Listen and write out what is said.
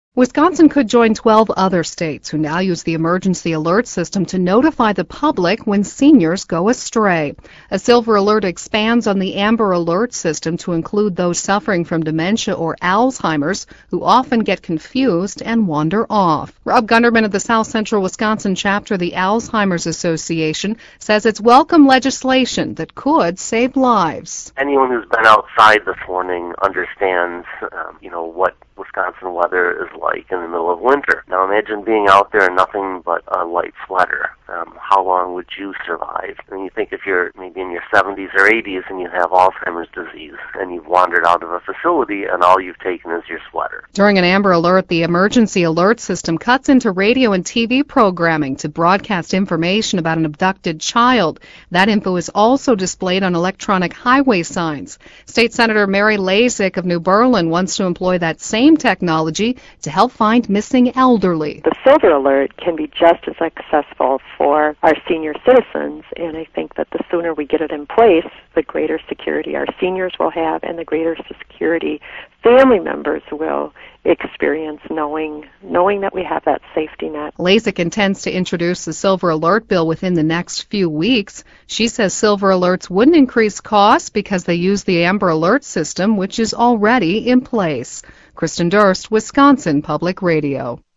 Wisconsin could join 12 other states who now use the emergency alert system to notify the public when seniors go astray. A Silver Alert expands on the Amber Alert system to include those suffering from dementia or Alzheimer's who often get confused and wander off. Rob Gunderman of the South Central Wisconsin chapter of the Alzheimer's Association says it's welcome legislation that could save lives. Anyone who's been outside this morning understands, what Wisconsin weather is like in the middle of winter. Now imagine being out there in nothing but a light sweater. How long would you survive? And you think if you're maybe in your 70s or 80s and you have Alzheimer's disease and you've wandered out of a facility and all you've taken is your sweater. During an Amber Alert, the emergency alert system cuts into radio and TV programming to broadcast information about an abducted child. That info is also displayed on electronic highway signs. State Senator Mary Lasik of New Berlin wants to employ that same technology to help find missing elderly. The Silver Alert can be just as successful for our senior citizens, and I think that the sooner we get it in place, the greater security our seniors will have and the greater security family members will experience knowing that we have that safety net. Lasik intends to introduce the Silver Alert bill within the next few weeks. She says Silver Alerts wouldn't increase costs because they use the Amber Alert system, which is already in place. Kristen Durst, Wisconsin Public Radio.